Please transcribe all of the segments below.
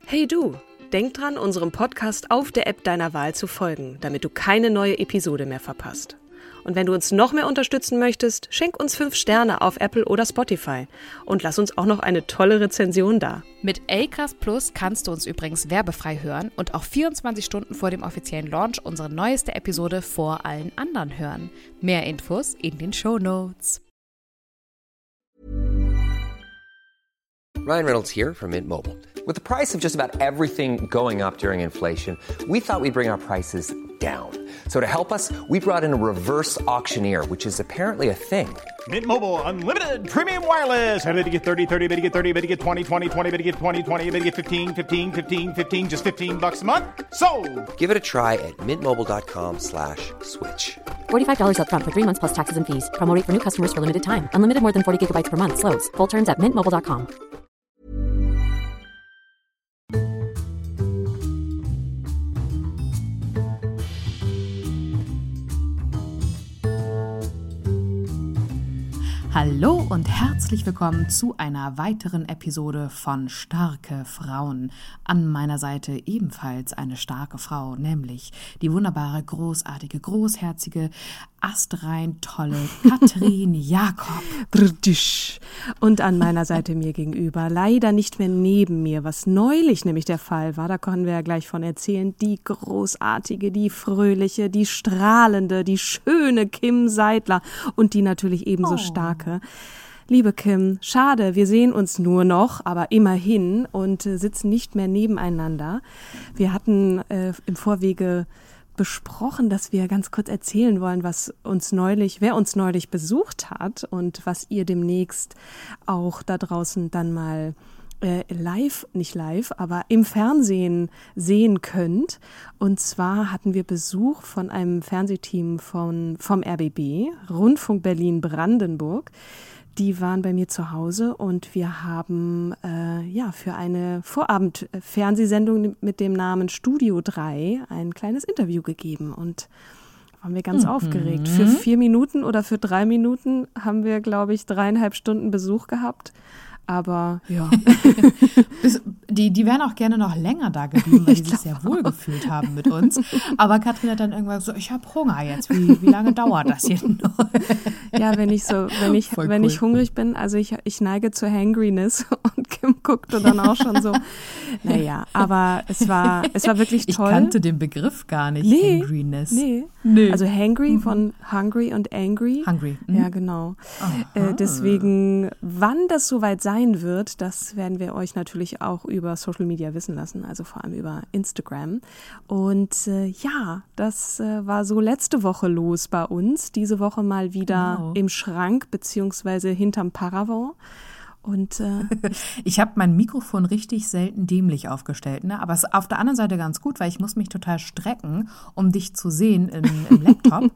Hey du, denk dran, unserem Podcast auf der App deiner Wahl zu folgen, damit du keine neue Episode mehr verpasst. Und wenn du uns noch mehr unterstützen möchtest, schenk uns 5 Sterne auf Apple oder Spotify und lass uns auch noch eine tolle Rezension da. Mit Acast Plus kannst du uns übrigens werbefrei hören und auch 24 Stunden vor dem offiziellen Launch unsere neueste Episode vor allen anderen hören. Mehr Infos in den Shownotes. Ryan Reynolds here from Mint Mobile. With the price of just about everything going up during inflation, we thought we'd bring our prices down. So to help us, we brought in a reverse auctioneer, which is apparently a thing. Mint Mobile Unlimited Premium Wireless. How to get 30, 30, how to get 30, how to get 20, 20, 20, how to get 20, 20, how to get 15, 15, 15, 15, just $15 a month? Sold! Give it a try at mintmobile.com/switch. $45 up front for 3 months plus taxes and fees. Promo rate for new customers for limited time. Unlimited more than 40 gigabytes per month. Slows full terms at mintmobile.com. Hallo und herzlich willkommen zu einer weiteren Episode von Starke Frauen. An meiner Seite ebenfalls eine starke Frau, nämlich die wunderbare, großartige, großherzige, astrein tolle Katrin Jakob. Und an meiner Seite mir gegenüber, leider nicht mehr neben mir, was neulich nämlich der Fall war, da können wir ja gleich von erzählen, die großartige, die fröhliche, die strahlende, die schöne Kim Seidler und die natürlich ebenso starke. Liebe Kim, schade, wir sehen uns nur noch, aber immerhin und sitzen nicht mehr nebeneinander. Wir hatten im Vorwege besprochen, dass wir ganz kurz erzählen wollen, wer uns neulich besucht hat und was ihr demnächst auch da draußen dann mal aber im Fernsehen sehen könnt. Und zwar hatten wir Besuch von einem Fernsehteam vom RBB, Rundfunk Berlin-Brandenburg. Die waren bei mir zu Hause und wir haben für eine Vorabend-Fernsehsendung mit dem Namen Studio 3 ein kleines Interview gegeben und waren wir ganz aufgeregt. Für 4 Minuten oder für 3 Minuten haben wir, glaube ich, 3,5 Stunden Besuch gehabt. Aber ja. Die wären auch gerne noch länger da geblieben, weil die sich sehr wohl gefühlt haben mit uns. Aber Katrin hat dann irgendwann so, ich habe Hunger jetzt. Wie lange dauert das hier noch? Ja, wenn ich hungrig bin, also ich neige zur Hangriness und Kim guckte dann auch schon so. Naja, aber es war wirklich toll. Ich kannte den Begriff gar nicht, Hangriness. Nee. Also hangry von hungry und angry. Hungry. Ja, genau. Deswegen, wann das soweit sein wird, das werden wir euch natürlich auch über Social Media wissen lassen, also vor allem über Instagram. Und das war so letzte Woche los bei uns. Diese Woche mal wieder im Schrank beziehungsweise hinterm Paravent. Und ich habe mein Mikrofon richtig selten dämlich aufgestellt, ne? Aber es ist auf der anderen Seite ganz gut, weil ich muss mich total strecken, um dich zu sehen im Laptop.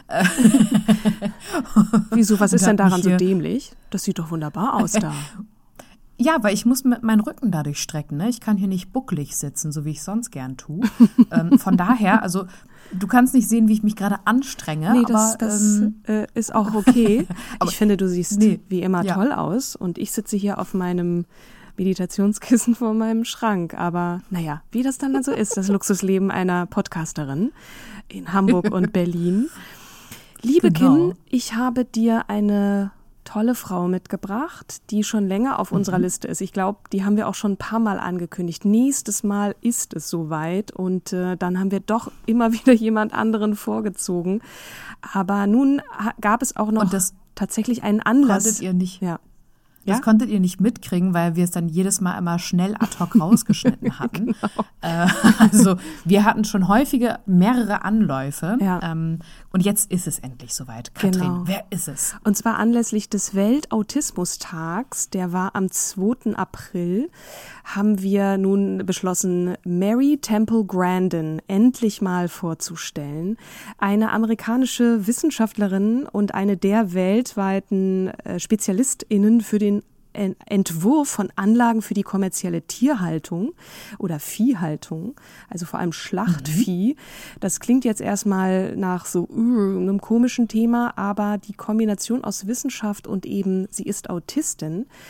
Wieso, was ist denn daran so dämlich? Das sieht doch wunderbar aus da. Ja, weil ich muss meinen Rücken dadurch strecken, ne? Ich kann hier nicht bucklig sitzen, so wie ich sonst gern tue. Von daher, also du kannst nicht sehen, wie ich mich gerade anstrenge. Nee, das ist auch okay. Ich finde, du siehst wie immer toll aus und ich sitze hier auf meinem Meditationskissen vor meinem Schrank. Aber naja, wie das dann so ist, das Luxusleben einer Podcasterin in Hamburg und Berlin. Liebe Kim, ich habe dir eine tolle Frau mitgebracht, die schon länger auf unserer Liste ist. Ich glaube, die haben wir auch schon ein paar Mal angekündigt. Nächstes Mal ist es soweit und dann haben wir doch immer wieder jemand anderen vorgezogen. Aber nun gab es auch noch tatsächlich einen Anlass. Konntet ihr nicht? Ja. Das konntet ihr nicht mitkriegen, weil wir es dann jedes Mal immer schnell ad hoc rausgeschnitten hatten. Genau. Also wir hatten schon mehrere Anläufe. Ja. Und jetzt ist es endlich soweit. Katrin, wer ist es? Und zwar anlässlich des Weltautismustags, der war am 2. April, haben wir nun beschlossen, Mary Temple Grandin endlich mal vorzustellen. Eine amerikanische Wissenschaftlerin und eine der weltweiten SpezialistInnen für den Entwurf von Anlagen für die kommerzielle Tierhaltung oder Viehhaltung, also vor allem Schlachtvieh. Das klingt jetzt erstmal nach so einem komischen Thema, aber die Kombination aus Wissenschaft und eben, sie ist Autistin,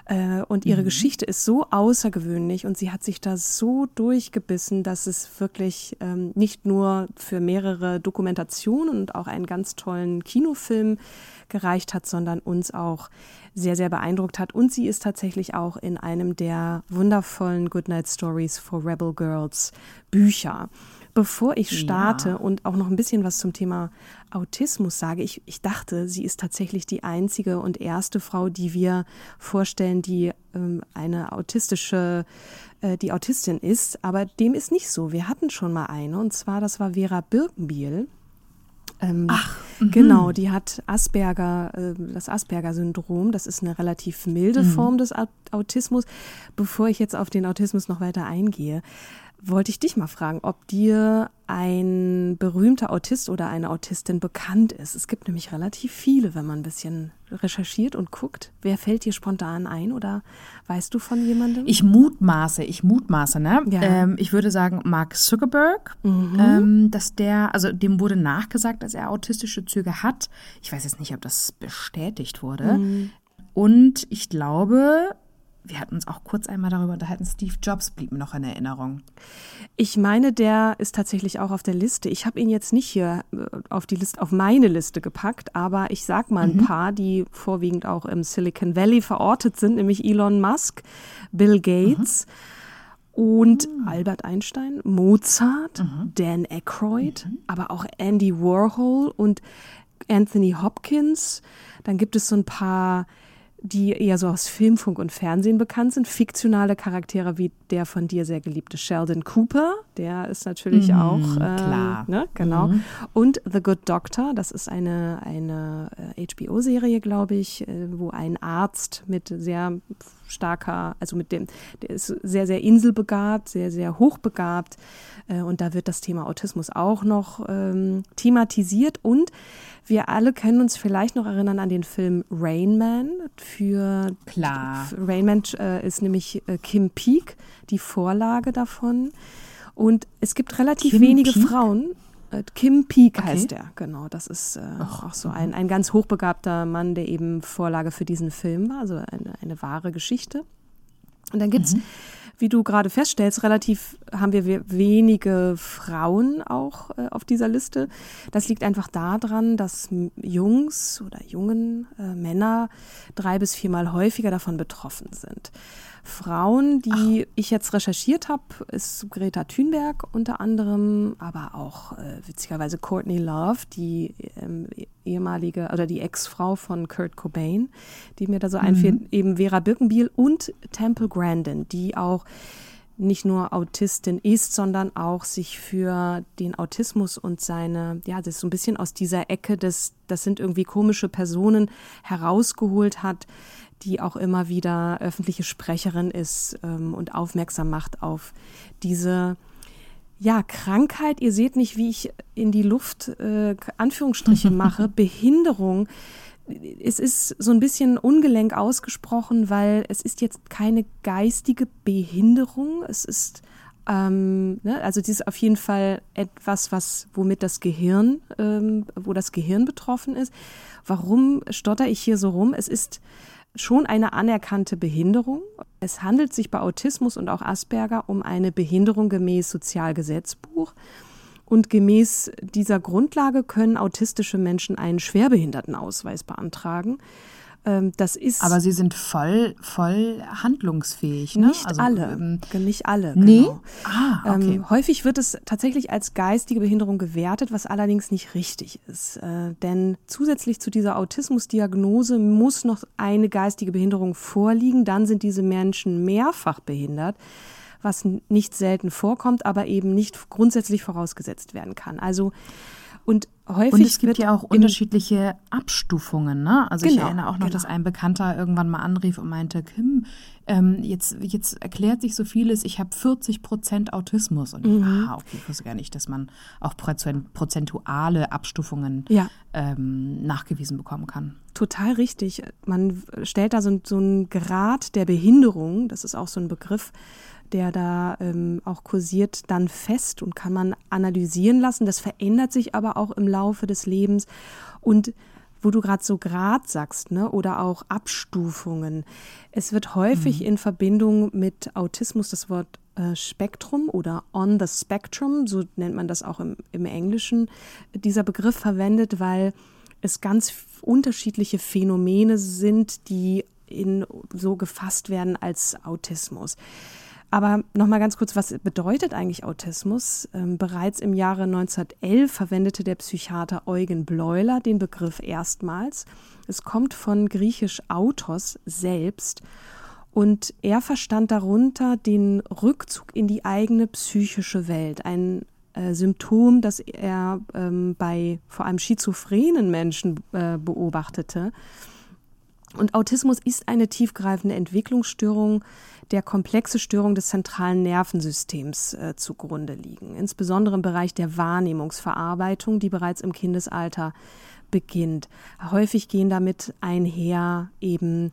Und ihre Geschichte ist so außergewöhnlich und sie hat sich da so durchgebissen, dass es wirklich nicht nur für mehrere Dokumentationen und auch einen ganz tollen Kinofilm gereicht hat, sondern uns auch sehr, sehr beeindruckt hat. Und sie ist tatsächlich auch in einem der wundervollen Goodnight Stories for Rebel Girls Bücher. Bevor ich starte und auch noch ein bisschen was zum Thema Autismus sage, ich dachte, sie ist tatsächlich die einzige und erste Frau, die wir vorstellen, die die Autistin ist. Aber dem ist nicht so. Wir hatten schon mal eine, und zwar, das war Vera Birkenbiel. Genau, die hat das Asperger-Syndrom. Das ist eine relativ milde Form des Autismus. Bevor ich jetzt auf den Autismus noch weiter eingehe, wollte ich dich mal fragen, ob dir ein berühmter Autist oder eine Autistin bekannt ist. Es gibt nämlich relativ viele, wenn man ein bisschen recherchiert und guckt. Wer fällt dir spontan ein oder weißt du von jemandem? Ich mutmaße, ne? Ja. Ich würde sagen Mark Zuckerberg, dass dem wurde nachgesagt, dass er autistische Züge hat. Ich weiß jetzt nicht, ob das bestätigt wurde. Und ich glaube, wir hatten uns auch kurz einmal darüber unterhalten, Steve Jobs blieb mir noch in Erinnerung. Ich meine, der ist tatsächlich auch auf der Liste. Ich habe ihn jetzt nicht hier auf meine Liste gepackt, aber ich sag mal ein paar, die vorwiegend auch im Silicon Valley verortet sind, nämlich Elon Musk, Bill Gates und Albert Einstein, Mozart, Dan Aykroyd, aber auch Andy Warhol und Anthony Hopkins. Dann gibt es so ein paar, die eher so aus Film, Funk und Fernsehen bekannt sind. Fiktionale Charaktere wie der von dir sehr geliebte Sheldon Cooper, der ist natürlich auch, klar. Ne, genau. Und The Good Doctor, das ist eine HBO-Serie, glaube ich, wo ein Arzt mit sehr starker, der ist sehr, sehr inselbegabt, sehr, sehr hochbegabt, und da wird das Thema Autismus auch noch thematisiert, und wir alle können uns vielleicht noch erinnern an den Film Rain Man. Klar. Rain Man ist nämlich Kim Peek, die Vorlage davon. Und es gibt relativ wenige Frauen. Kim Peek heißt er, genau. Das ist auch so ein ganz hochbegabter Mann, der eben Vorlage für diesen Film war, also eine wahre Geschichte. Und dann gibt's, wie du gerade feststellst, haben wir wenige Frauen auch auf dieser Liste. Das liegt einfach daran, dass Jungs oder jungen Männer 3 bis 4 Mal häufiger davon betroffen sind. Frauen, die ich jetzt recherchiert habe, ist Greta Thunberg unter anderem, aber auch witzigerweise Courtney Love, die ehemalige oder die Ex-Frau von Kurt Cobain, die mir da so einfällt, eben Vera Birkenbiel und Temple Grandin, die auch nicht nur Autistin ist, sondern auch sich für den Autismus und das ist so ein bisschen aus dieser Ecke das sind irgendwie komische Personen herausgeholt hat, die auch immer wieder öffentliche Sprecherin ist und aufmerksam macht auf diese Krankheit. Ihr seht nicht, wie ich in die Luft Anführungsstriche mache, Behinderung. Es ist so ein bisschen ungelenk ausgesprochen, weil es ist jetzt keine geistige Behinderung. Es ist also dies ist auf jeden Fall etwas, womit das Gehirn, wo das Gehirn betroffen ist. Warum stotter ich hier so rum? Es ist schon eine anerkannte Behinderung. Es handelt sich bei Autismus und auch Asperger um eine Behinderung gemäß Sozialgesetzbuch. Und gemäß dieser Grundlage können autistische Menschen einen Schwerbehindertenausweis beantragen. Aber sie sind voll handlungsfähig, ne? Nicht alle. Nee? Genau. Okay. Häufig wird es tatsächlich als geistige Behinderung gewertet, was allerdings nicht richtig ist. Denn zusätzlich zu dieser Autismusdiagnose muss noch eine geistige Behinderung vorliegen. Dann sind diese Menschen mehrfach behindert, was nicht selten vorkommt, aber eben nicht grundsätzlich vorausgesetzt werden kann. Und es gibt ja auch unterschiedliche Abstufungen, ne? Also ich erinnere auch noch, dass ein Bekannter irgendwann mal anrief und meinte, Kim, jetzt erklärt sich so vieles, ich habe 40% Autismus. Und ich wusste gar nicht, dass man auch prozentuale Abstufungen nachgewiesen bekommen kann. Total richtig. Man stellt da so einen Grad der Behinderung, das ist auch so ein Begriff, der da auch kursiert, dann fest und kann man analysieren lassen. Das verändert sich aber auch im Laufe des Lebens. Und wo du gerade so Grad sagst, ne, oder auch Abstufungen. Es wird häufig in Verbindung mit Autismus das Wort Spektrum oder on the spectrum, so nennt man das auch im Englischen, dieser Begriff verwendet, weil es ganz unterschiedliche Phänomene sind, die so gefasst werden als Autismus. Aber nochmal ganz kurz, was bedeutet eigentlich Autismus? Bereits im Jahre 1911 verwendete der Psychiater Eugen Bleuler den Begriff erstmals. Es kommt von griechisch Autos, selbst. Und er verstand darunter den Rückzug in die eigene psychische Welt. Ein Symptom, das er bei vor allem schizophrenen Menschen beobachtete. Und Autismus ist eine tiefgreifende Entwicklungsstörung, der komplexe Störungen des zentralen Nervensystems zugrunde liegen. Insbesondere im Bereich der Wahrnehmungsverarbeitung, die bereits im Kindesalter beginnt. Häufig gehen damit einher eben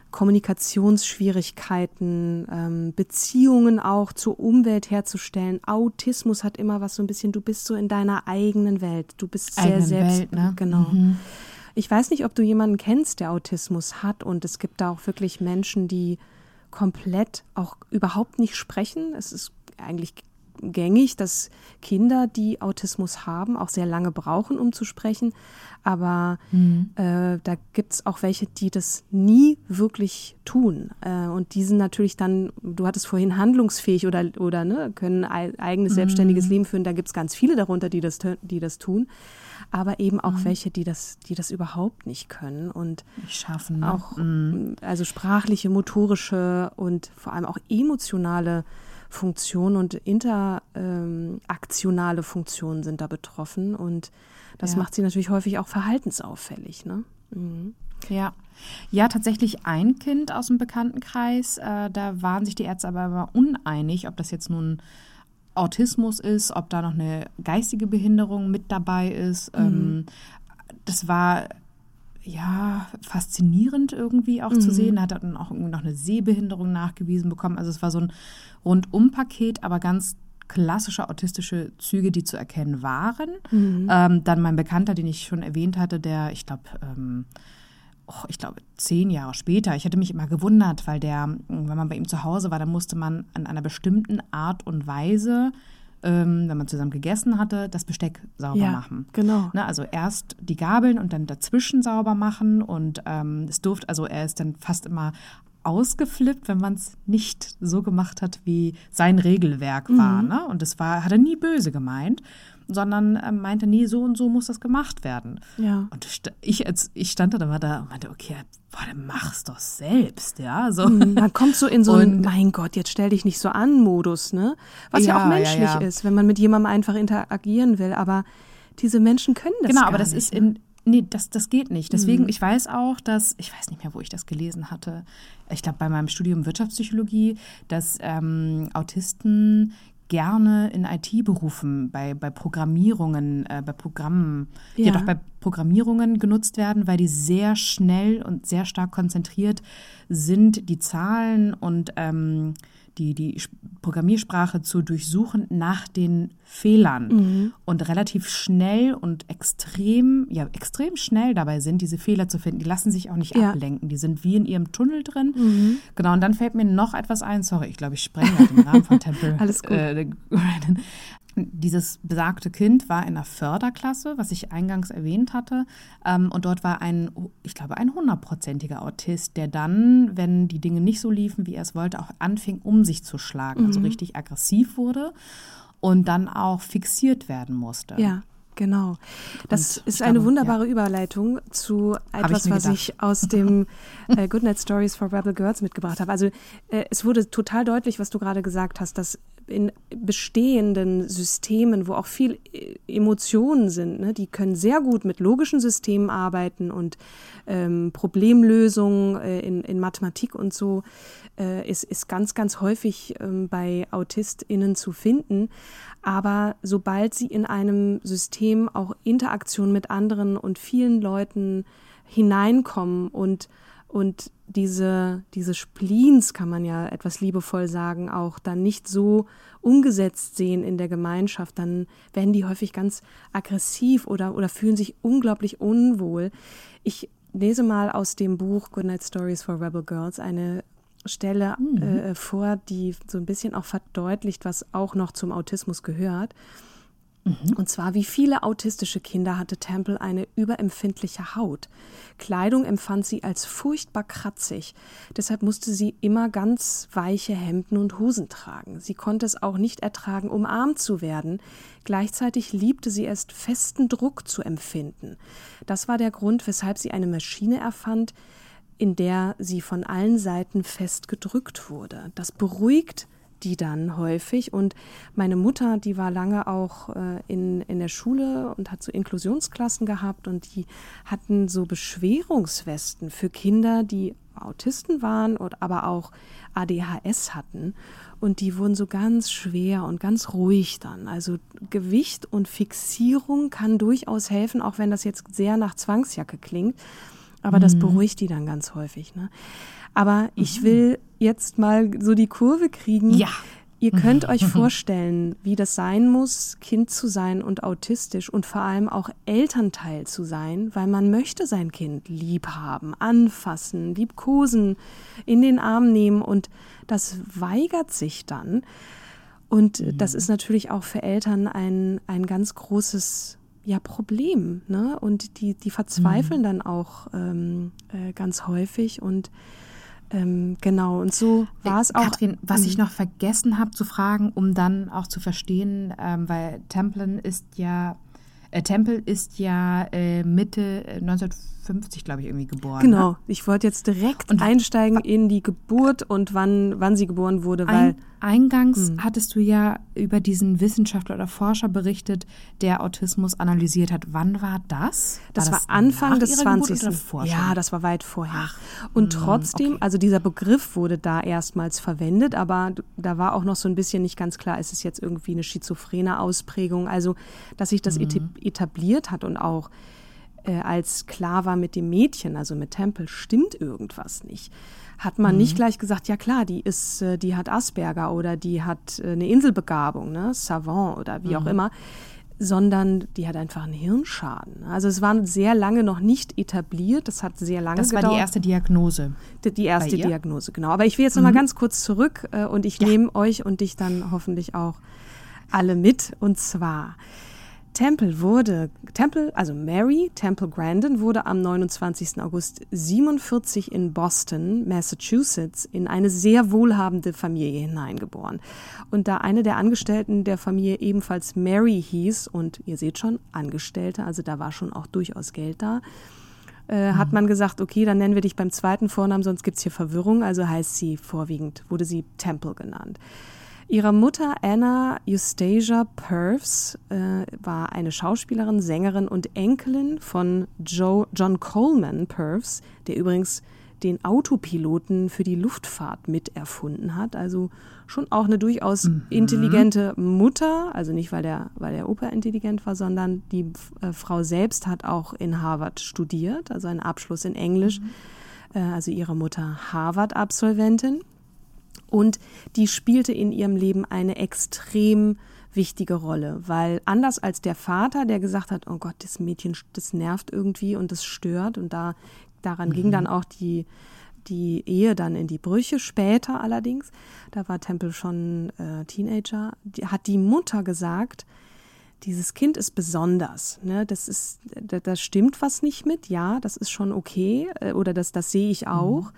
Kommunikationsschwierigkeiten, Beziehungen auch zur Umwelt herzustellen. Autismus hat immer was so ein bisschen, du bist so in deiner eigenen Welt. Du bist sehr selbst. Welt, ne? Genau. Ich weiß nicht, ob du jemanden kennst, der Autismus hat, und es gibt da auch wirklich Menschen, die komplett auch überhaupt nicht sprechen. Es ist eigentlich gängig, dass Kinder, die Autismus haben, auch sehr lange brauchen, um zu sprechen. Aber da gibt es auch welche, die das nie wirklich tun. Und die sind natürlich dann, du hattest vorhin handlungsfähig oder ne, können ein eigenes selbstständiges Leben führen. Da gibt es ganz viele darunter, die das tun. Aber eben auch welche, die das überhaupt nicht können und nicht schaffen. Ne? Auch also sprachliche, motorische und vor allem auch emotionale Funktionen und interaktionale Funktionen sind da betroffen, und das macht sie natürlich häufig auch verhaltensauffällig. Ne? Ja, tatsächlich ein Kind aus dem Bekanntenkreis, da waren sich die Ärzte aber immer uneinig, ob das jetzt nun Autismus ist, ob da noch eine geistige Behinderung mit dabei ist. Das war faszinierend irgendwie auch zu sehen. Er hat dann auch irgendwie noch eine Sehbehinderung nachgewiesen bekommen. Also es war so ein Rundum-Paket, aber ganz klassische autistische Züge, die zu erkennen waren. Dann mein Bekannter, den ich schon erwähnt hatte, der, ich glaube 10 Jahre später, ich hatte mich immer gewundert, weil wenn man bei ihm zu Hause war, dann musste man an einer bestimmten Art und Weise, wenn man zusammen gegessen hatte, das Besteck sauber machen. Genau. Ne, also erst die Gabeln und dann dazwischen sauber machen, und er ist dann fast immer ausgeflippt, wenn man es nicht so gemacht hat, wie sein Regelwerk war. Ne? Und hat er nie böse gemeint, sondern meinte, nee, so und so muss das gemacht werden. Ja. Und ich stand da und meinte, okay, dann mach's doch selbst, ja. So. Man kommt so in so einen, mein Gott, jetzt stell dich nicht so an Modus, ne? Was ja auch menschlich ist, wenn man mit jemandem einfach interagieren will. Aber diese Menschen können das gar nicht. Genau, aber das ist das geht nicht. Deswegen, ich weiß auch, ich weiß nicht mehr, wo ich das gelesen hatte, ich glaube bei meinem Studium Wirtschaftspsychologie, dass Autisten gerne in IT-Berufen, bei Programmierungen, bei Programmen, bei Programmierungen genutzt werden, weil die sehr schnell und sehr stark konzentriert sind, die Zahlen und die Programmiersprache zu durchsuchen nach den Fehlern und relativ schnell und extrem schnell dabei sind, diese Fehler zu finden. Die lassen sich auch nicht ablenken. Die sind wie in ihrem Tunnel drin. Genau, und dann fällt mir noch etwas ein. Sorry, ich glaube, ich sprenge den Rahmen von Tempel. Alles gut. Dieses besagte Kind war in einer Förderklasse, was ich eingangs erwähnt hatte. Und dort war ein 100%iger Autist, der dann, wenn die Dinge nicht so liefen, wie er es wollte, auch anfing, um sich zu schlagen. Also richtig aggressiv wurde und dann auch fixiert werden musste. Ja. Genau. Das ist eine wunderbare Überleitung zu etwas, was ich aus dem Goodnight Stories for Rebel Girls mitgebracht habe. Also es wurde total deutlich, was du gerade gesagt hast, dass in bestehenden Systemen, wo auch viel Emotionen sind, ne, die können sehr gut mit logischen Systemen arbeiten und Problemlösungen in Mathematik und so ist ganz, ganz häufig bei AutistInnen zu finden. Aber sobald sie in einem System auch Interaktion mit anderen und vielen Leuten hineinkommen und und diese Spleens, kann man ja etwas liebevoll sagen, auch dann nicht so umgesetzt sehen in der Gemeinschaft, dann werden die häufig ganz aggressiv oder fühlen sich unglaublich unwohl. Ich lese mal aus dem Buch Goodnight Stories for Rebel Girls eine Stelle vor, die so ein bisschen auch verdeutlicht, was auch noch zum Autismus gehört. Und zwar, wie viele autistische Kinder hatte Temple eine überempfindliche Haut. Kleidung empfand sie als furchtbar kratzig. Deshalb musste sie immer ganz weiche Hemden und Hosen tragen. Sie konnte es auch nicht ertragen, umarmt zu werden. Gleichzeitig liebte sie es, festen Druck zu empfinden. Das war der Grund, weshalb sie eine Maschine erfand, in der sie von allen Seiten fest gedrückt wurde. Das beruhigt die dann häufig. Und meine Mutter, die war lange auch in der Schule und hat so Inklusionsklassen gehabt und die hatten so Beschwerungswesten für Kinder, die Autisten waren und aber auch ADHS hatten. Und die wurden so ganz schwer und ganz ruhig dann. Also Gewicht und Fixierung kann durchaus helfen, auch wenn das jetzt sehr nach Zwangsjacke klingt. Aber das beruhigt die dann ganz häufig, ne? Aber ich will jetzt mal so die Kurve kriegen. Ja. Ihr könnt euch vorstellen, wie das sein muss, Kind zu sein und autistisch und vor allem auch Elternteil zu sein, weil man möchte sein Kind lieb haben, anfassen, liebkosen, in den Arm nehmen und das weigert sich dann. Und das ist natürlich auch für Eltern ein ganz großes Problem, ne? Und die verzweifeln dann auch ganz häufig und genau, und so war es auch. Katrin, was ich noch vergessen habe zu fragen, um dann auch zu verstehen, weil Temple ist ja Mitte 1950, glaube ich, irgendwie geboren. Genau, ne? Ich wollte jetzt direkt einsteigen in die Geburt und wann sie geboren wurde, weil Eingangs hattest du ja über diesen Wissenschaftler oder Forscher berichtet, der Autismus analysiert hat. Wann war das? Das war Anfang des 20. Ja, das war weit vorher. Und trotzdem, also dieser Begriff wurde da erstmals verwendet, aber da war auch noch so ein bisschen nicht ganz klar, ist es jetzt irgendwie eine schizophrene Ausprägung? Also, dass sich das etabliert hat und auch als klar war mit dem Mädchen, also mit Temple, stimmt irgendwas nicht. Hat man nicht gleich gesagt, ja klar, die hat Asperger oder die hat eine Inselbegabung, ne, Savant oder wie auch immer, sondern die hat einfach einen Hirnschaden. Also es war sehr lange noch nicht etabliert, das hat sehr lange gedauert. Das war die erste Diagnose. Die erste Diagnose, genau. Aber ich will jetzt noch mal ganz kurz zurück und ich nehme euch und dich dann hoffentlich auch alle mit. Und zwar Mary Temple Grandin wurde am 29. August 47 in Boston, Massachusetts, in eine sehr wohlhabende Familie hineingeboren. Und da eine der Angestellten der Familie ebenfalls Mary hieß, und ihr seht schon, Angestellte, also da war schon auch durchaus Geld da, hat man gesagt, okay, dann nennen wir dich beim zweiten Vornamen, sonst gibt's hier Verwirrung, also wurde sie Temple genannt. Ihre Mutter Anna Eustacia Purves war eine Schauspielerin, Sängerin und Enkelin von John Coleman Purves, der übrigens den Autopiloten für die Luftfahrt miterfunden hat. Also schon auch eine durchaus intelligente Mutter, also nicht, weil der Opa intelligent war, sondern die Frau selbst hat auch in Harvard studiert, also einen Abschluss in Englisch. Also ihre Mutter Harvard-Absolventin. Und die spielte in ihrem Leben eine extrem wichtige Rolle, weil anders als der Vater, der gesagt hat, oh Gott, das Mädchen, das nervt irgendwie und das stört, und daran ging dann auch die Ehe dann in die Brüche, später allerdings, da war Temple schon Teenager, hat die Mutter gesagt, dieses Kind ist besonders, ne? Da stimmt was nicht mit, ja, das ist schon okay, oder das sehe ich auch.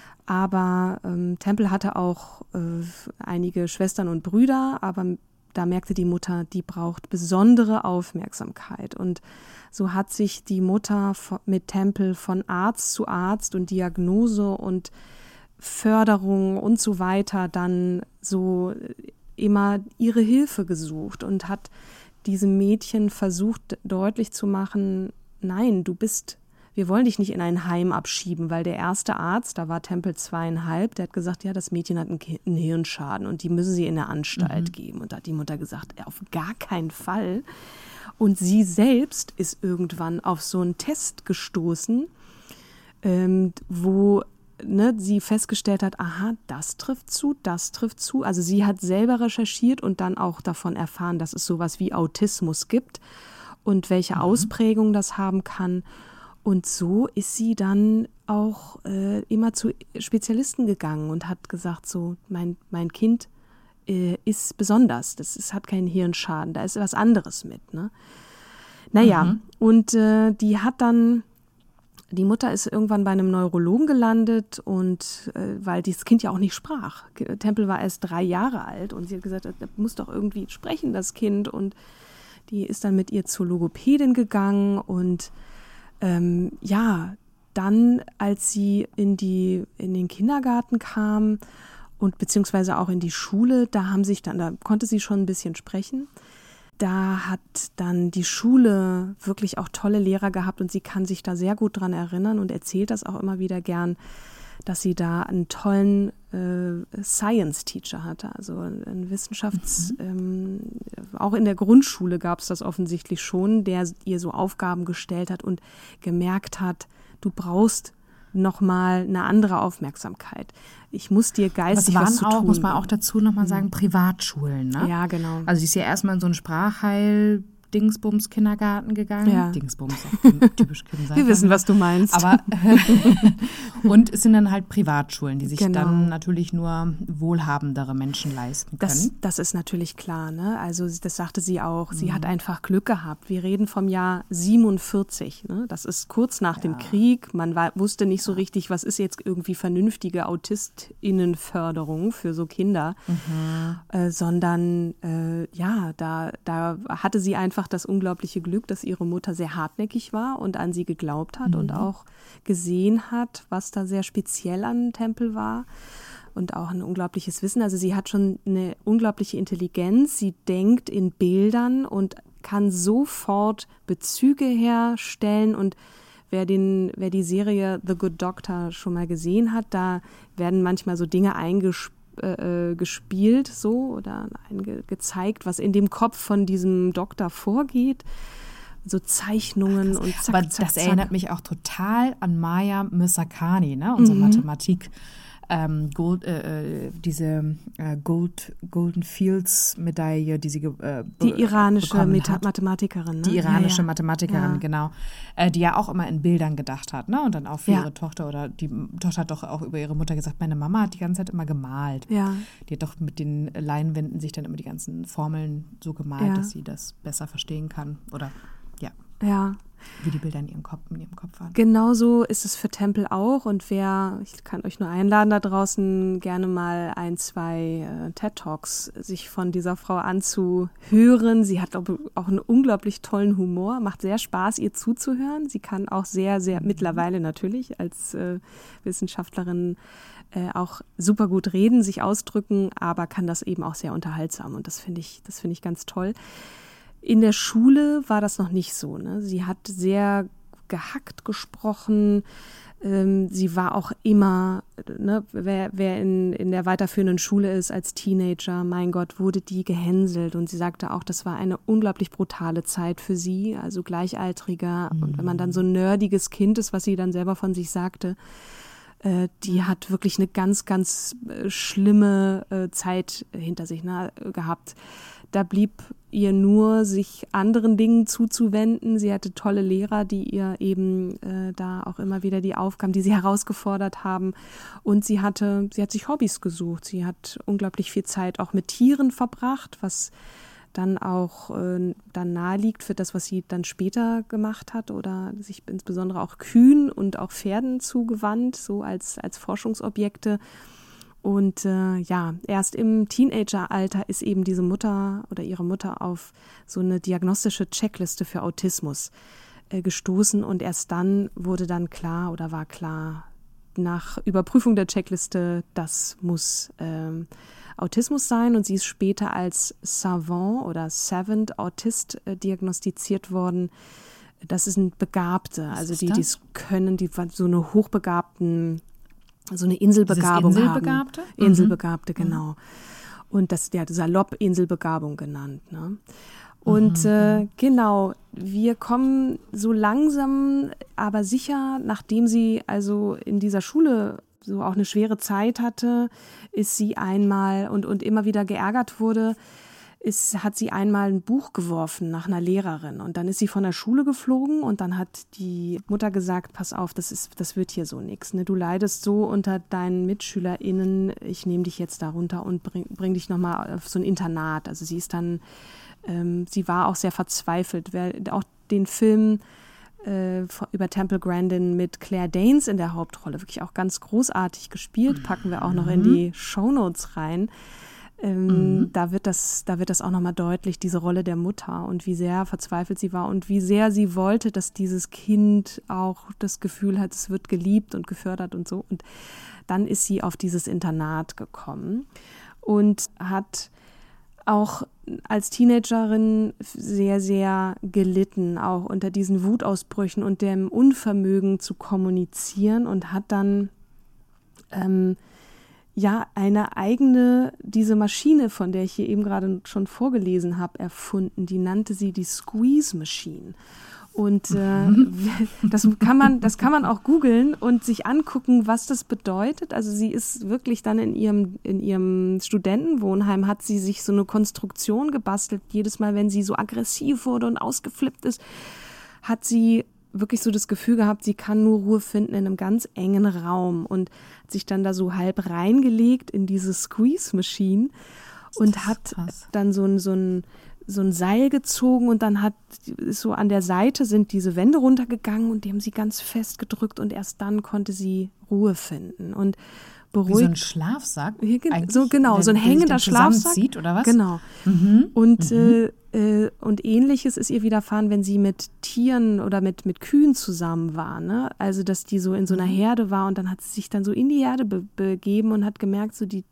Aber Temple hatte auch einige Schwestern und Brüder, aber da merkte die Mutter, die braucht besondere Aufmerksamkeit. Und so hat sich die Mutter mit Temple von Arzt zu Arzt und Diagnose und Förderung und so weiter dann so immer ihre Hilfe gesucht und hat diesem Mädchen versucht deutlich zu machen, nein, wir wollen dich nicht in ein Heim abschieben, weil der erste Arzt, da war Temple 2,5, der hat gesagt, ja, das Mädchen hat einen Hirnschaden und die müssen sie in eine Anstalt geben. Und da hat die Mutter gesagt, auf gar keinen Fall. Und sie selbst ist irgendwann auf so einen Test gestoßen, wo sie festgestellt hat, aha, das trifft zu. Also sie hat selber recherchiert und dann auch davon erfahren, dass es sowas wie Autismus gibt und welche Ausprägung das haben kann. Und so ist sie dann auch immer zu Spezialisten gegangen und hat gesagt, so mein Kind ist besonders, hat keinen Hirnschaden, da ist was anderes mit. Ne? Naja, und die Mutter ist irgendwann bei einem Neurologen gelandet und weil dieses Kind ja auch nicht sprach. Temple war erst 3 Jahre alt und sie hat gesagt, das muss doch irgendwie sprechen, das Kind. Und die ist dann mit ihr zur Logopädin gegangen und dann, als sie in den Kindergarten kam und beziehungsweise auch in die Schule, da konnte sie schon ein bisschen sprechen. Da hat dann die Schule wirklich auch tolle Lehrer gehabt und sie kann sich da sehr gut dran erinnern und erzählt das auch immer wieder gern, dass sie da einen tollen Science-Teacher hatte, also ein auch in der Grundschule gab es das offensichtlich schon, der ihr so Aufgaben gestellt hat und gemerkt hat, du brauchst nochmal eine andere Aufmerksamkeit. Ich muss dir geistig was zu tun. Das waren auch, muss man auch dazu nochmal sagen, Privatschulen, ne? Ja, genau. Also sie ist ja erstmal in so einen Sprachheil-Dingsbums-Kindergarten gegangen. Ja. Dingsbums, auch typisch Kind. Wir wissen, was du meinst. Aber und es sind dann halt Privatschulen, die sich dann natürlich nur wohlhabendere Menschen leisten können. Das ist natürlich klar, ne? Also das sagte sie auch. Sie hat einfach Glück gehabt. Wir reden vom Jahr 47. Ne? Das ist kurz nach dem Krieg. Man wusste nicht so richtig, was ist jetzt irgendwie vernünftige AutistInnenförderung für so Kinder, sondern da hatte sie einfach das unglaubliche Glück, dass ihre Mutter sehr hartnäckig war und an sie geglaubt hat und auch gesehen hat, was da sehr speziell an Temple war und auch ein unglaubliches Wissen. Also sie hat schon eine unglaubliche Intelligenz, sie denkt in Bildern und kann sofort Bezüge herstellen und wer die Serie The Good Doctor schon mal gesehen hat, da werden manchmal so Dinge gespielt so oder gezeigt, was in dem Kopf von diesem Doktor vorgeht. So Zeichnungen und zack, aber zack, das erinnert mich auch total an Maya Mirzakhani, ne? Unsere Mathematik. Golden Fields Medaille, die sie die iranische Mathematikerin, ne? Die iranische Mathematikerin, genau. Die ja auch immer in Bildern gedacht hat, ne? Und dann auch für ihre Tochter oder die Tochter hat doch auch über ihre Mutter gesagt, meine Mama hat die ganze Zeit immer gemalt. Ja. Die hat doch mit den Leinwänden sich dann immer die ganzen Formeln so gemalt, dass sie das besser verstehen kann. Oder wie die Bilder in ihrem Kopf waren. Genauso ist es für Temple auch und ich kann euch nur einladen da draußen, gerne mal 1-2 TED-Talks sich von dieser Frau anzuhören. Sie hat auch einen unglaublich tollen Humor, macht sehr Spaß, ihr zuzuhören. Sie kann auch sehr, sehr mittlerweile natürlich als Wissenschaftlerin auch super gut reden, sich ausdrücken, aber kann das eben auch sehr unterhaltsam und das finde ich ganz toll. In der Schule war das noch nicht so. Ne? Sie hat sehr gehackt gesprochen. Sie war auch immer, ne, wer in der weiterführenden Schule ist als Teenager, mein Gott, wurde die gehänselt. Und sie sagte auch, das war eine unglaublich brutale Zeit für sie, also Gleichaltriger. Und wenn man dann so ein nerdiges Kind ist, was sie dann selber von sich sagte, die hat wirklich eine ganz, ganz schlimme Zeit hinter sich gehabt. Da blieb ihr nur, sich anderen Dingen zuzuwenden. Sie hatte tolle Lehrer, die ihr eben da auch immer wieder die Aufgaben, die sie herausgefordert haben. Und sie hat sich Hobbys gesucht. Sie hat unglaublich viel Zeit auch mit Tieren verbracht, was dann auch dann naheliegt für das, was sie dann später gemacht hat oder sich insbesondere auch Kühen und auch Pferden zugewandt, so als Forschungsobjekte. Und erst im Teenageralter ist eben diese Mutter oder ihre Mutter auf so eine diagnostische Checkliste für Autismus gestoßen und erst dann war klar, nach Überprüfung der Checkliste, das muss Autismus sein und sie ist später als Savant oder Savant Autist diagnostiziert worden. Das sind Begabte, also die können, die so eine hochbegabten, so eine Inselbegabung Inselbegabte? haben. Inselbegabte, genau. Und das, der hat salopp Inselbegabung genannt. Ne? Und genau, wir kommen so langsam, aber sicher, nachdem sie also in dieser Schule so auch eine schwere Zeit hatte, ist sie einmal und immer wieder geärgert wurde, hat sie einmal ein Buch geworfen nach einer Lehrerin. Und dann ist sie von der Schule geflogen und dann hat die Mutter gesagt, pass auf, das wird hier so nichts. Ne? Du leidest so unter deinen MitschülerInnen, ich nehme dich jetzt da runter und bring dich nochmal auf so ein Internat. Also sie ist dann, sie war auch sehr verzweifelt. Wer auch den Film über Temple Grandin mit Claire Danes in der Hauptrolle, wirklich auch ganz großartig gespielt, packen wir auch noch in die Shownotes rein. Da wird das auch nochmal deutlich, diese Rolle der Mutter und wie sehr verzweifelt sie war und wie sehr sie wollte, dass dieses Kind auch das Gefühl hat, es wird geliebt und gefördert und so. Und dann ist sie auf dieses Internat gekommen und hat auch als Teenagerin sehr, sehr gelitten, auch unter diesen Wutausbrüchen und dem Unvermögen zu kommunizieren und hat dann eine eigene, diese Maschine, von der ich hier eben gerade schon vorgelesen habe, erfunden. Die nannte sie die Squeeze Machine. Und das kann man auch googeln und sich angucken, was das bedeutet. Also sie ist wirklich dann in ihrem Studentenwohnheim, hat sie sich so eine Konstruktion gebastelt. Jedes Mal, wenn sie so aggressiv wurde und ausgeflippt ist, hat sie wirklich so das Gefühl gehabt, sie kann nur Ruhe finden in einem ganz engen Raum und hat sich dann da so halb reingelegt in diese Squeeze-Machine und hat dann so ein Seil gezogen und dann so an der Seite sind diese Wände runtergegangen und die haben sie ganz fest gedrückt und erst dann konnte sie Ruhe finden und beruhigt. Wie so ein Schlafsack? So ein hängender Schlafsack. Zieht, oder was? Genau. Und Ähnliches ist ihr widerfahren, wenn sie mit Tieren oder mit Kühen zusammen war. Ne? Also, dass die so in so einer Herde war und dann hat sie sich dann so in die Herde begeben und hat gemerkt, so die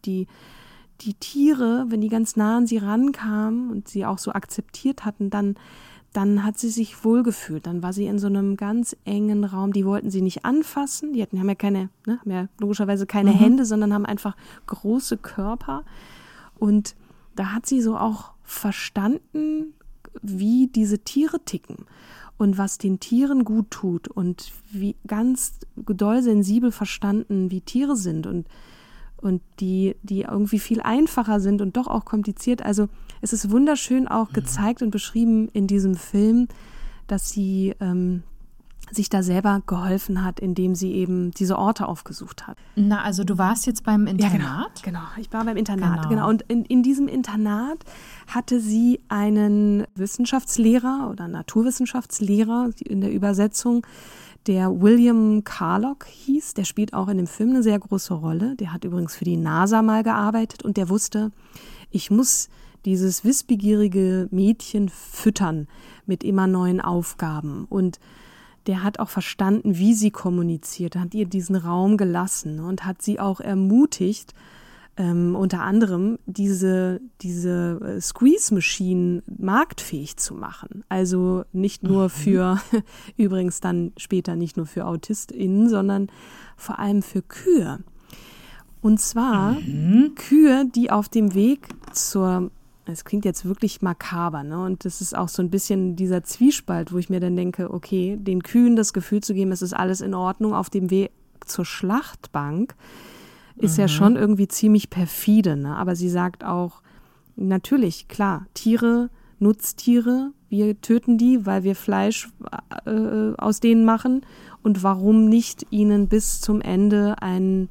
Tiere, wenn die ganz nah an sie rankamen und sie auch so akzeptiert hatten, dann hat sie sich wohlgefühlt. Dann war sie in so einem ganz engen Raum. Die wollten sie nicht anfassen. Haben ja logischerweise keine Hände, sondern haben einfach große Körper. Und da hat sie so auch verstanden, wie diese Tiere ticken und was den Tieren gut tut und wie ganz doll sensibel verstanden, wie Tiere sind und die irgendwie viel einfacher sind und doch auch kompliziert. Also es ist wunderschön auch gezeigt und beschrieben in diesem Film, dass sie sich da selber geholfen hat, indem sie eben diese Orte aufgesucht hat. Na, also du warst jetzt beim Internat? Ja, genau. Ich war beim Internat, genau. Und in diesem Internat hatte sie einen Wissenschaftslehrer oder Naturwissenschaftslehrer in der Übersetzung, der William Carlock hieß. Der spielt auch in dem Film eine sehr große Rolle. Der hat übrigens für die NASA mal gearbeitet und der wusste, ich muss dieses wissbegierige Mädchen füttern mit immer neuen Aufgaben. Und der hat auch verstanden, wie sie kommuniziert, hat ihr diesen Raum gelassen und hat sie auch ermutigt, unter anderem diese Squeeze-Maschinen marktfähig zu machen. Also nicht nur für, übrigens dann später nicht nur für AutistInnen, sondern vor allem für Kühe. Und zwar Kühe, die auf dem Weg es klingt jetzt wirklich makaber, ne? Und das ist auch so ein bisschen dieser Zwiespalt, wo ich mir dann denke, okay, den Kühen das Gefühl zu geben, es ist alles in Ordnung auf dem Weg zur Schlachtbank, ist ja schon irgendwie ziemlich perfide, ne? Aber sie sagt auch, natürlich, klar, Tiere, Nutztiere, wir töten die, weil wir Fleisch aus denen machen und warum nicht ihnen bis zum Ende einen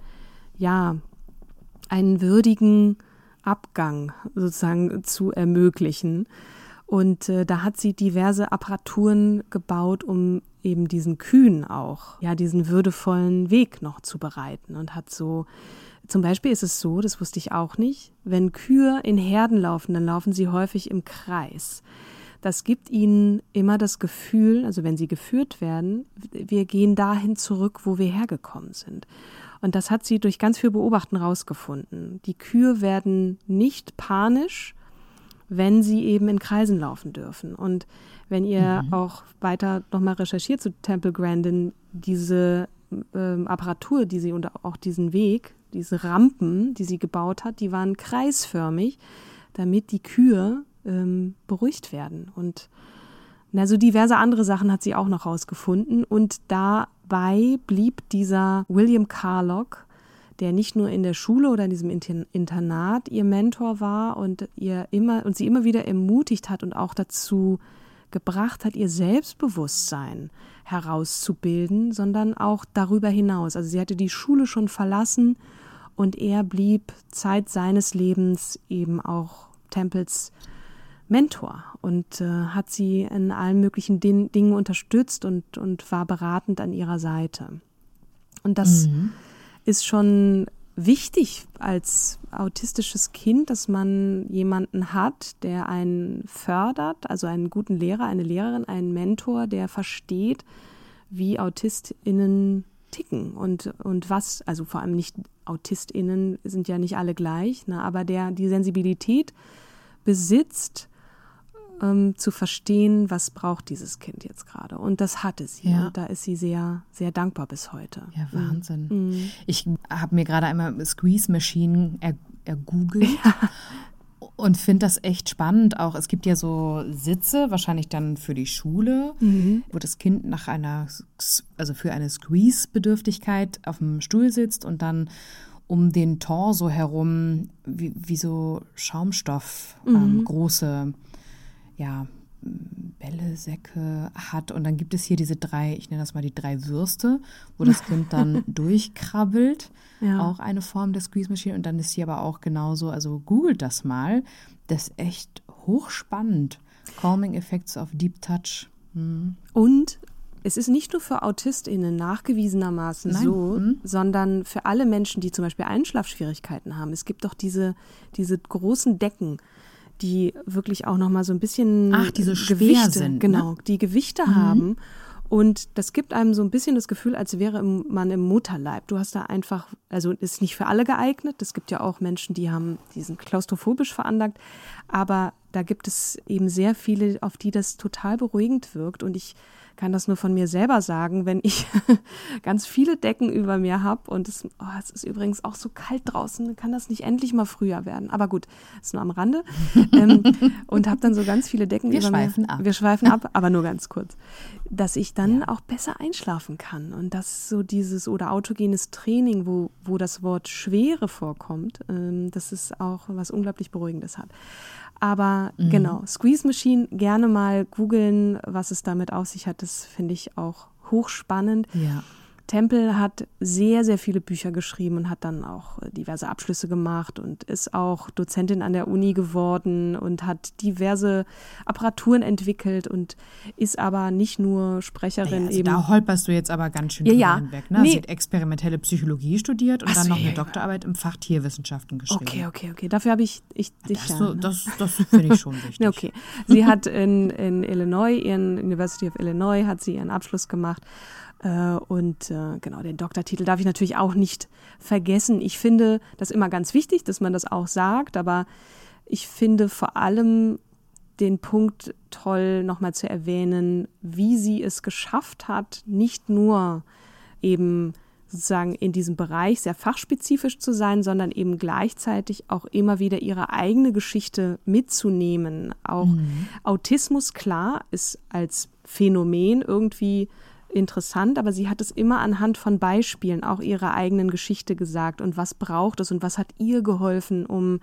würdigen Abgang sozusagen zu ermöglichen. Und da hat sie diverse Apparaturen gebaut, um eben diesen Kühen auch, diesen würdevollen Weg noch zu bereiten. Und hat so, zum Beispiel ist es so, das wusste ich auch nicht, wenn Kühe in Herden laufen, dann laufen sie häufig im Kreis. Das gibt ihnen immer das Gefühl, also wenn sie geführt werden, wir gehen dahin zurück, wo wir hergekommen sind. Und das hat sie durch ganz viel Beobachten rausgefunden. Die Kühe werden nicht panisch, wenn sie eben in Kreisen laufen dürfen. Und wenn ihr auch weiter nochmal recherchiert zu Temple Grandin, diese Apparatur, die sie und auch diesen Weg, diese Rampen, die sie gebaut hat, die waren kreisförmig, damit die Kühe beruhigt werden. Und so diverse andere Sachen hat sie auch noch rausgefunden. Und dabei blieb dieser William Carlock, der nicht nur in der Schule oder in diesem Internat ihr Mentor war und sie immer wieder ermutigt hat und auch dazu gebracht hat, ihr Selbstbewusstsein herauszubilden, sondern auch darüber hinaus. Also sie hatte die Schule schon verlassen und er blieb Zeit seines Lebens eben auch Temples Mentor und hat sie in allen möglichen Dingen unterstützt und war beratend an ihrer Seite. Und das ist schon wichtig als autistisches Kind, dass man jemanden hat, der einen fördert, also einen guten Lehrer, eine Lehrerin, einen Mentor, der versteht, wie AutistInnen ticken und was, also vor allem nicht AutistInnen sind ja nicht alle gleich, ne, aber der die Sensibilität besitzt, zu verstehen, was braucht dieses Kind jetzt gerade. Und das hatte sie. Ja. Und da ist sie sehr, sehr dankbar bis heute. Ja, Wahnsinn. Ich habe mir gerade einmal Squeeze Machine ergoogelt und finde das echt spannend. Auch es gibt ja so Sitze, wahrscheinlich dann für die Schule, wo das Kind für eine Squeeze-Bedürftigkeit auf dem Stuhl sitzt und dann um den Torso herum wie so Schaumstoff, große Bälle, Säcke hat. Und dann gibt es hier diese ich nenne das mal die 3 Würste, wo das Kind dann durchkrabbelt. Ja. Auch eine Form der Squeeze-Maschine. Und dann ist hier aber auch genauso, also googelt das mal. Das ist echt hochspannend. Calming Effects of Deep Touch. Und es ist nicht nur für AutistInnen nachgewiesenermaßen sondern für alle Menschen, die zum Beispiel Einschlafschwierigkeiten haben. Es gibt doch diese großen Decken, die wirklich auch nochmal so ein bisschen diese Gewichte sind, genau, ne? Die Gewichte haben. Und das gibt einem so ein bisschen das Gefühl, als wäre man im Mutterleib. Du hast da einfach, also ist nicht für alle geeignet. Es gibt ja auch Menschen, die sind klaustrophobisch veranlagt. Aber da gibt es eben sehr viele, auf die das total beruhigend wirkt. Und ich kann das nur von mir selber sagen, wenn ich ganz viele Decken über mir habe und es ist übrigens auch so kalt draußen, kann das nicht endlich mal früher werden. Aber gut, ist nur am Rande. Und habe dann so ganz viele Decken über mir. Wir schweifen ab, aber nur ganz kurz. Dass ich dann auch besser einschlafen kann. Und das so oder autogenes Training, wo das Wort Schwere vorkommt, das ist auch was unglaublich Beruhigendes hat. Aber genau, Squeeze Machine, gerne mal googeln, was es damit auf sich hat. Das finde ich auch hochspannend. Ja. Temple hat sehr, sehr viele Bücher geschrieben und hat dann auch diverse Abschlüsse gemacht und ist auch Dozentin an der Uni geworden und hat diverse Apparaturen entwickelt und ist aber nicht nur Sprecherin. Also da holperst du jetzt aber ganz schön drüber hinweg. Ne? Sie hat experimentelle Psychologie studiert und dann noch eine Doktorarbeit im Fach Tierwissenschaften geschrieben. Okay. Dafür habe ich dich Das finde ich schon wichtig. Okay. Sie hat in Illinois, University of Illinois, hat sie ihren Abschluss gemacht. Und genau, den Doktortitel darf ich natürlich auch nicht vergessen. Ich finde das immer ganz wichtig, dass man das auch sagt, aber ich finde vor allem den Punkt toll, nochmal zu erwähnen, wie sie es geschafft hat, nicht nur eben sozusagen in diesem Bereich sehr fachspezifisch zu sein, sondern eben gleichzeitig auch immer wieder ihre eigene Geschichte mitzunehmen. Auch Autismus, klar, ist als Phänomen irgendwie interessant, aber sie hat es immer anhand von Beispielen auch ihrer eigenen Geschichte gesagt und was braucht es und was hat ihr geholfen, um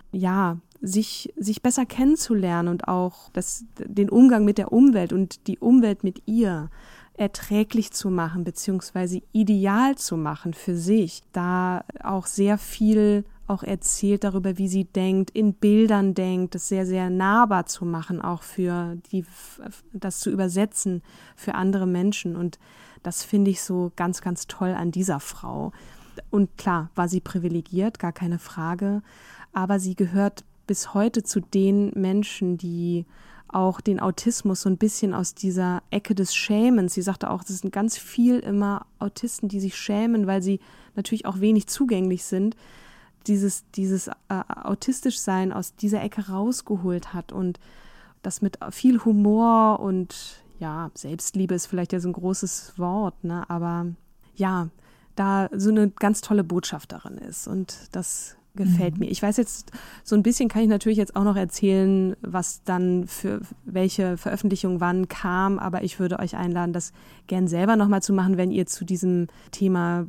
sich besser kennenzulernen und auch den Umgang mit der Umwelt und die Umwelt mit ihr erträglich zu machen beziehungsweise ideal zu machen für sich. Da auch sehr viel auch erzählt darüber, wie sie denkt, in Bildern denkt, das sehr, sehr nahbar zu machen, auch das zu übersetzen für andere Menschen. Und das finde ich so ganz, ganz toll an dieser Frau. Und klar, war sie privilegiert, gar keine Frage, aber sie gehört bis heute zu den Menschen, die auch den Autismus so ein bisschen aus dieser Ecke des Schämens, sie sagte auch, das sind ganz viel immer Autisten, die sich schämen, weil sie natürlich auch wenig zugänglich sind, dieses autistisch sein aus dieser Ecke rausgeholt hat und das mit viel Humor und Selbstliebe ist vielleicht ja so ein großes Wort, ne? Aber da so eine ganz tolle Botschaft darin ist und das gefällt mir. Ich weiß jetzt, so ein bisschen kann ich natürlich jetzt auch noch erzählen, was dann für welche Veröffentlichung wann kam, aber ich würde euch einladen, das gern selber nochmal zu machen, wenn ihr zu diesem Thema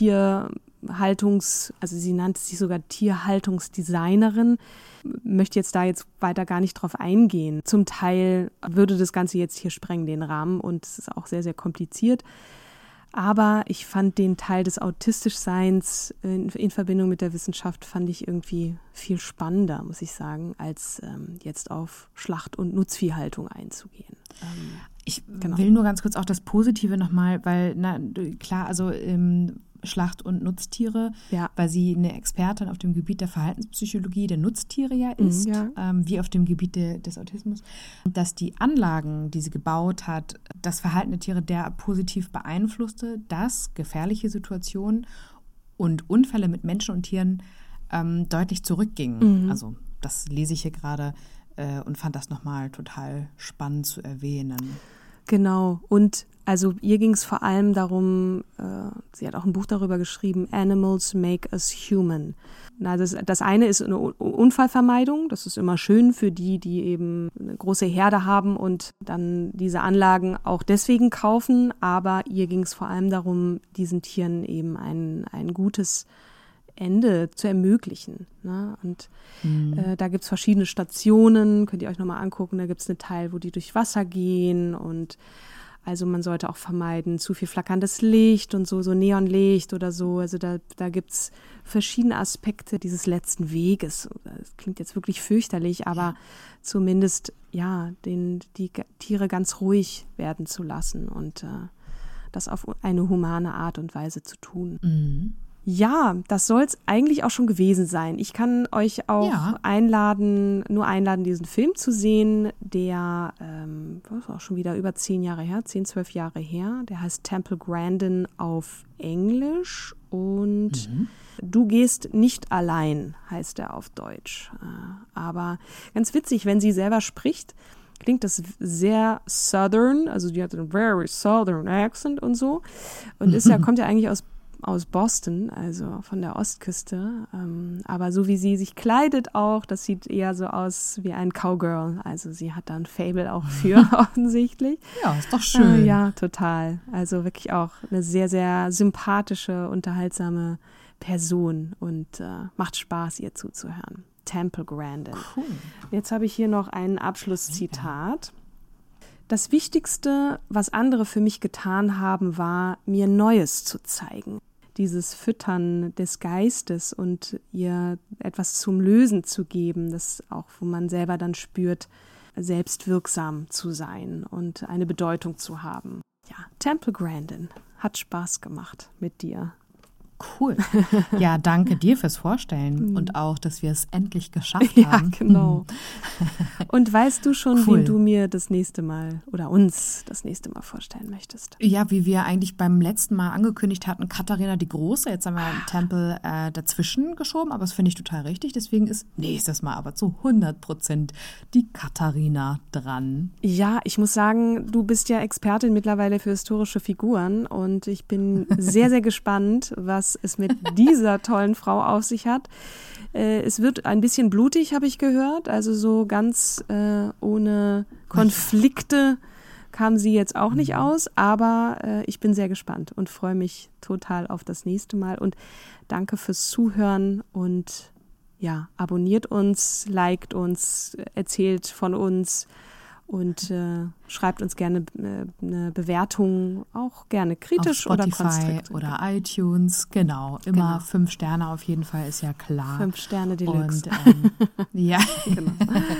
also sie nannte sich sogar Tierhaltungsdesignerin, möchte jetzt weiter gar nicht drauf eingehen. Zum Teil würde das Ganze jetzt hier sprengen, den Rahmen, und es ist auch sehr, sehr kompliziert. Aber ich fand den Teil des Autistischseins in Verbindung mit der Wissenschaft fand ich irgendwie viel spannender, muss ich sagen, als jetzt auf Schlacht- und Nutzviehhaltung einzugehen. Ich will nur ganz kurz auch das Positive nochmal, weil, klar, also Schlacht- und Nutztiere, weil sie eine Expertin auf dem Gebiet der Verhaltenspsychologie der Nutztiere ist, wie auf dem Gebiet des Autismus. Und dass die Anlagen, die sie gebaut hat, das Verhalten der Tiere derart positiv beeinflusste, dass gefährliche Situationen und Unfälle mit Menschen und Tieren deutlich zurückgingen. Also das lese ich hier gerade und fand das nochmal total spannend zu erwähnen. Genau, und also ihr ging es vor allem darum, sie hat auch ein Buch darüber geschrieben, Animals make us human. Das eine ist eine Unfallvermeidung, das ist immer schön für die eben eine große Herde haben und dann diese Anlagen auch deswegen kaufen, aber ihr ging es vor allem darum, diesen Tieren eben ein gutes Ende zu ermöglichen. Ne? Und da gibt es verschiedene Stationen, könnt ihr euch nochmal angucken, da gibt es einen Teil, wo die durch Wasser gehen, und also man sollte auch vermeiden, zu viel flackerndes Licht und so Neonlicht oder so. Also da gibt es verschiedene Aspekte dieses letzten Weges. Das klingt jetzt wirklich fürchterlich, aber zumindest die Tiere ganz ruhig werden zu lassen und das auf eine humane Art und Weise zu tun. Ja, das soll es eigentlich auch schon gewesen sein. Ich kann euch auch einladen, diesen Film zu sehen, der ist auch schon wieder über 10, 12 Jahre her. Der heißt Temple Grandin auf Englisch und Du gehst nicht allein, heißt er auf Deutsch. Aber ganz witzig, wenn sie selber spricht, klingt das sehr southern, also die hat einen very southern accent und so, und kommt ja eigentlich aus Boston, also von der Ostküste. Aber so wie sie sich kleidet auch, das sieht eher so aus wie ein Cowgirl. Also sie hat da ein Faible auch für, offensichtlich. Ja, ist doch schön. Ja, total. Also wirklich auch eine sehr, sehr sympathische, unterhaltsame Person und macht Spaß, ihr zuzuhören. Temple Grandin. Cool. Jetzt habe ich hier noch ein Abschlusszitat. Das Wichtigste, was andere für mich getan haben, war, mir Neues zu zeigen. Dieses Füttern des Geistes und ihr etwas zum Lösen zu geben, das auch, wo man selber dann spürt, selbstwirksam zu sein und eine Bedeutung zu haben. Ja, Temple Grandin, hat Spaß gemacht mit dir. Cool. Ja, danke dir fürs Vorstellen und auch, dass wir es endlich geschafft haben. Ja, genau. Und weißt du schon, wen du mir das nächste Mal oder uns das nächste Mal vorstellen möchtest? Ja, wie wir eigentlich beim letzten Mal angekündigt hatten, Katharina die Große. Jetzt haben wir Temple dazwischen geschoben, aber das finde ich total richtig. Deswegen ist nächstes Mal aber zu 100% die Katharina dran. Ja, ich muss sagen, du bist ja Expertin mittlerweile für historische Figuren und ich bin sehr, sehr gespannt, was es mit dieser tollen Frau auf sich hat. Es wird ein bisschen blutig, habe ich gehört. Also so ganz ohne Konflikte kam sie jetzt auch nicht aus. Aber ich bin sehr gespannt und freue mich total auf das nächste Mal. Und danke fürs Zuhören und ja, abonniert uns, liked uns, erzählt von uns. Und schreibt uns gerne eine Bewertung, auch gerne kritisch auf Spotify oder konstruktiv. Oder iTunes, genau. Immer 5 Sterne auf jeden Fall, ist ja klar. 5 Sterne Deluxe. Und, ja. Genau.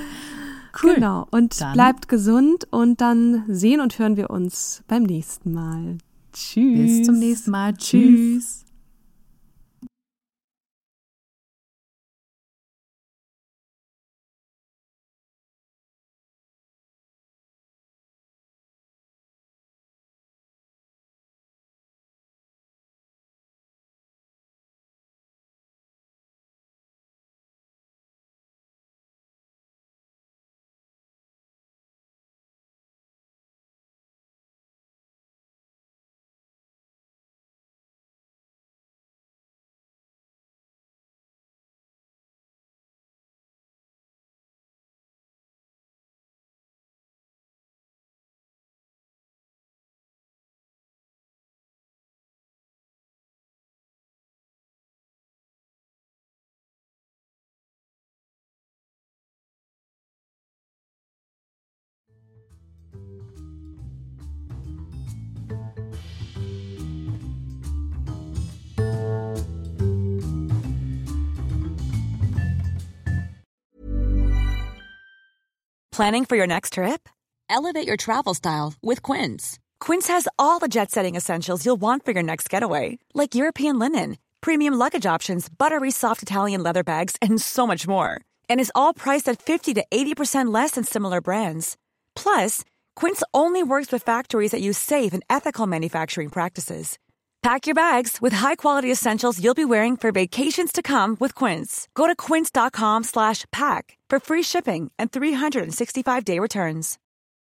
Cool. Genau. Und dann bleibt gesund und dann sehen und hören wir uns beim nächsten Mal. Tschüss. Bis zum nächsten Mal. Tschüss. Planning for your next trip? Elevate your travel style with Quince. Quince has all the jet-setting essentials you'll want for your next getaway, like European linen, premium luggage options, buttery soft Italian leather bags, and so much more. And is all priced at 50 to 80% less than similar brands. Plus, Quince only works with factories that use safe and ethical manufacturing practices. Pack your bags with high-quality essentials you'll be wearing for vacations to come with Quince. Go to quince.com/pack for free shipping and 365-day returns.